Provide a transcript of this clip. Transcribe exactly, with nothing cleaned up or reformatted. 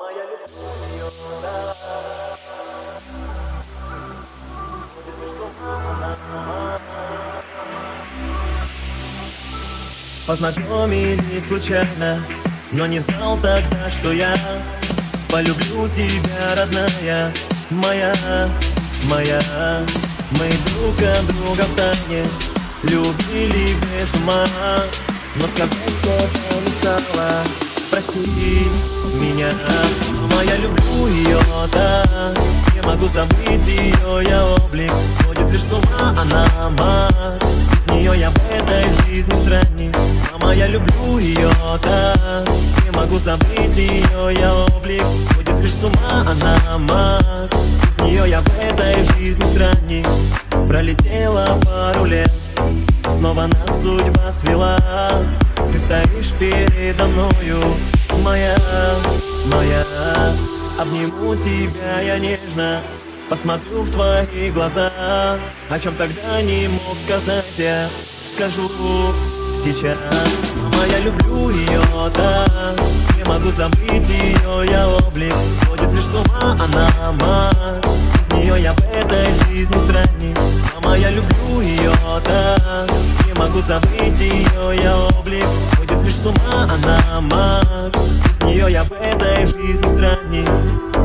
я люблю ее, да. Познакомились случайно, но не знал тогда, что я полюблю тебя, родная, моя, моя. Мы друг от друга втайне любили без ума, но сказать что-то не стало. Прости меня, мама, я люблю ее, да. Не могу забыть ее, я облик сводит лишь с ума она, мать. Без нее я в этой жизни странник. Мама, я люблю ее, да. Не могу забыть ее, я облик сводит лишь с ума она, мать. Без нее я в этой жизни странник. Пролетело пару лет, снова нас судьба свела. Ты стоишь передо мною, моя, моя. Обниму тебя я нежно, посмотрю в твои глаза. О чем тогда не мог сказать я, скажу сейчас. Мама, я люблю ее, да. Не могу забыть ее, я облик сводит лишь с ума она, мать. Без нее я в этой жизни странник. Мама, я люблю ее, да. Не могу забыть ее, я облик сводит лишь с ума она, мать. Без нее я в этой жизни странник.